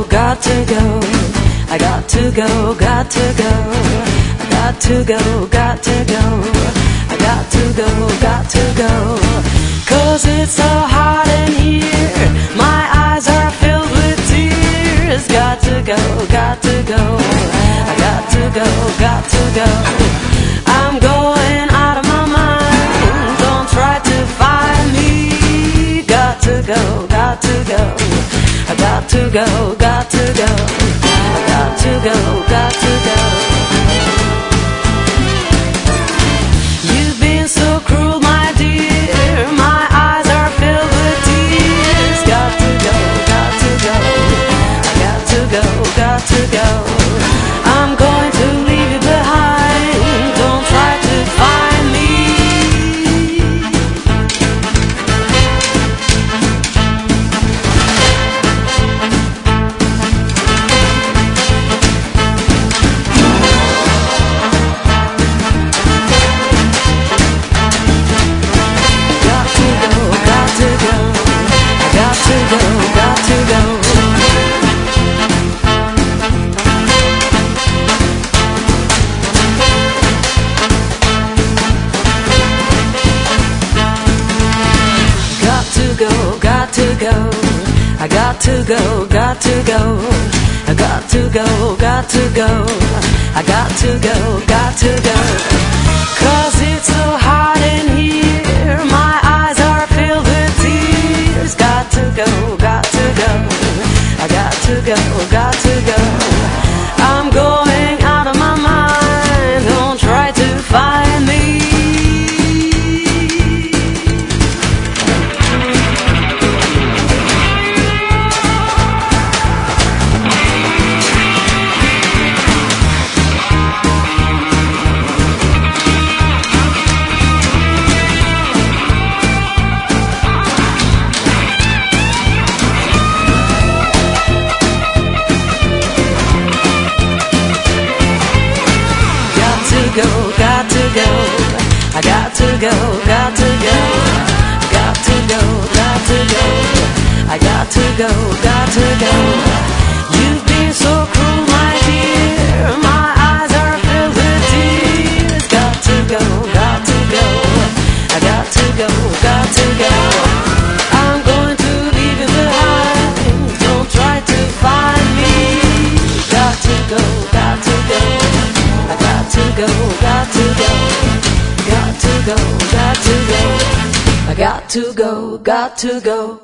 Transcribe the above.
got to go. I got to go, got to go. I got to go, got to go. I got to go, got to go. 'Cause it's so hot in here, my eyes are filled with tears. Got to go, got to go. I got to go, got to go. I'm going out of my mind, don't try to find me. Got to go, got to go. I got to go, got to go. I got to go, got to go. You've been so cruel, my dear, my eyes are filled with tears. Got to go, got to go. I got to go, got to go. I'm going to leave you behind, don't try to find me. Got to go, got to go. I got to go, got to go. Got to go, got to go. I got to go, got to go. I got to go, got to go. I got to go, got to go. 'Cause it's so hot in here, my eyes are filled with tears. Got to go, got to go. I got to go, got to go. I'm going out of my mind, don't try to find me. Go, got to go. I got to go, got to go. Got to go, got to go. I got to go, got to go. You've been so cruel, my dear, my eyes are filled with tears. Got to go, got to go. I got to go, got to go. I'm going to leave you behind, don't try to find me. Got to go, got to go. I got to go, got to go. Got to go, got to go. I got to go, got to go.